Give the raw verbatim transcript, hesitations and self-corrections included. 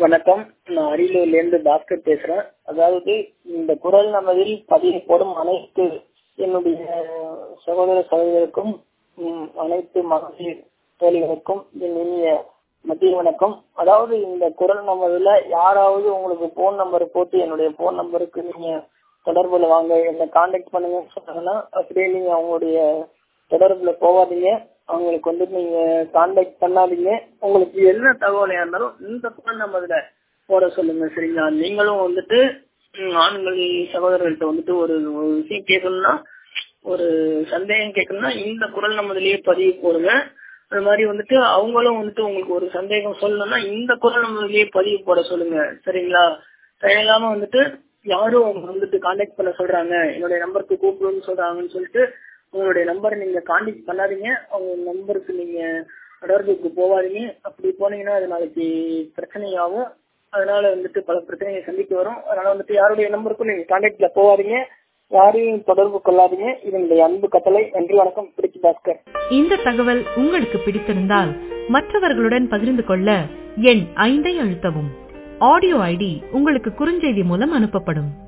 வணக்கம். நான் அரியலூர்ல இருந்து பாஸ்கர் பேசுறேன். அதாவது இந்த குரல் நமதில் பதிவு போடும் அனைத்து என்னுடைய சகோதர சகோதரருக்கும் ம், அனைத்து மகளிர் தோழிகளுக்கும் என் இனிய மத்திய வணக்கம். அதாவது இந்த குரல் நமதுல யாராவது உங்களுக்கு போன் நம்பர் போட்டு என்னுடைய போன் நம்பருக்கு நீங்க தொடர்புல வாங்க, என்ன கான்டாக்ட் பண்ணுங்கன்னு சொன்னாங்கன்னா அப்படியே நீங்க அவங்களுடைய தொடர்புல போகாதீங்க. அவங்களுக்கு வந்து நீங்க கான்டாக்ட் பண்ணாதீங்க. உங்களுக்கு என்ன தகவலையா இருந்தாலும் இந்த குரல் நம்பர்ல போட சொல்லுங்க, சரிங்களா? நீங்களும் வந்துட்டு ம், ஆண்கள் சகோதரர்கள்ட்ட வந்துட்டு ஒரு ஒரு விஷயம் கேட்கணும்னா, ஒரு சந்தேகம் கேட்கணும்னா இந்த குரல் நம்பர்லயே பதிவு போடுங்க. அது மாதிரி வந்துட்டு அவங்களும் வந்துட்டு உங்களுக்கு ஒரு சந்தேகம் சொல்லணும்னா இந்த குரல் நம்பர்லயே பதிவு போட சொல்லுங்க, சரிங்களா? தேவையில்லாம வந்துட்டு யாரும் அவங்க வந்துட்டு கான்டாக்ட் பண்ண சொல்றாங்க, என்னுடைய நம்பருக்கு கூப்பிடுன்னு சொல்றாங்கன்னு சொல்லிட்டு உங்களுடைய நம்பரை நீங்க கான்டாக்ட் பண்ணாதீங்க. அவங்க நம்பருக்கு நீங்க தொடர்புக்கு போவாதீங்க. அப்படி போனீங்கன்னா அது நாளைக்கு பிரச்சனையாகும். அதனால வந்துட்டு பல பிரச்சனைகளை சந்திக்க வரும். அதனால வந்துட்டு யாருடைய நம்பருக்கும் நீங்க கான்டாக்ட்ல போவாதீங்க, யாரையும் தொடர்பு கொள்ளாதீங்க. இது என்னுடைய அன்பு கட்டளை. நன்றி, வணக்கம். பிடிச்சி பாஸ்கர். இந்த தகவல் உங்களுக்கு பிடித்திருந்தால் மற்றவர்களுடன் பகிர்ந்து கொள்ள எண் ஐந்தை அழுத்தவும். ஆடியோ ஐடி உங்களுக்கு குறுஞ்செய்தி மூலம் அனுப்பப்படும்.